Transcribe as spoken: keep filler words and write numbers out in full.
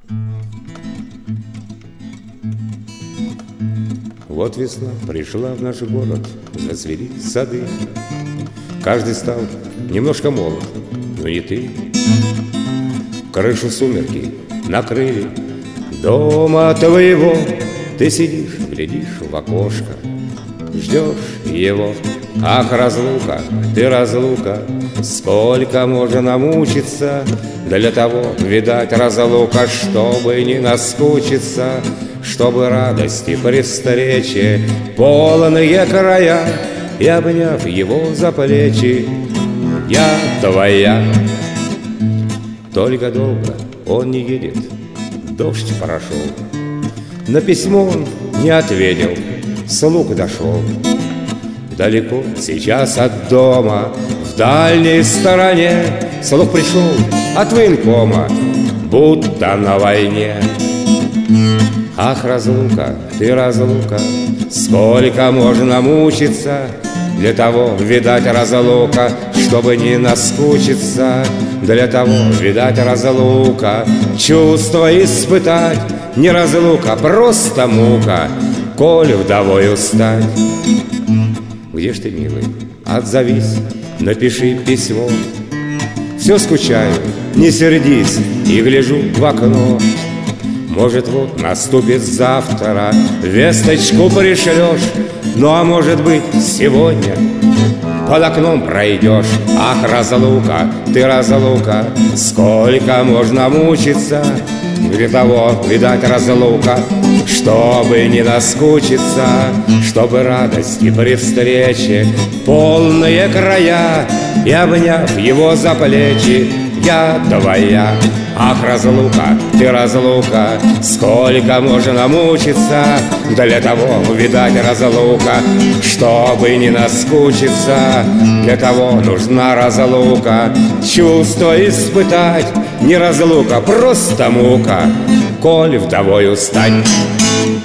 Вот весна пришла в наш город, зацвели сады. Каждый стал немножко молод, но не ты. Крышу сумерки накрыли дома твоего. Ты сидишь, глядишь в окошко, ждешь его. Ах, разлука, ты разлука, сколько можно намучиться. Для того, видать, разлука, чтобы не наскучиться, чтобы радости при встрече полные края. И обняв его за плечи, я твоя. Только долго он не едет, дождь прошел, на письмо он не ответил, слуг дошел. Далеко сейчас от дома, в дальней стороне, слуг пришел от военкома, будто на войне. Ах, разлука, ты разлука, сколько можно мучиться. Для того, видать, разлука, чтобы не наскучиться. Для того, видать, разлука, чувство испытать. Не разлука, просто мука, коль вдовою стать. Где ж ты, милый, отзовись, напиши письмо. Все скучаю, не сердись, и гляжу в окно. Может, вот наступит завтра, весточку пришлешь. Ну, а может быть, сегодня под окном пройдешь. Ах, разлука, ты разлука, сколько можно мучиться. Для того, видать, разлука, чтобы не наскучиться, чтобы радости при встрече полные края. И обняв его за плечи, я твоя. Ах, разлука, ты разлука, сколько можно мучиться. Для того, видать, разлука, чтобы не наскучиться. Для того нужна разлука, чувство испытать. Не разлука, просто мука, коль вдовою стать.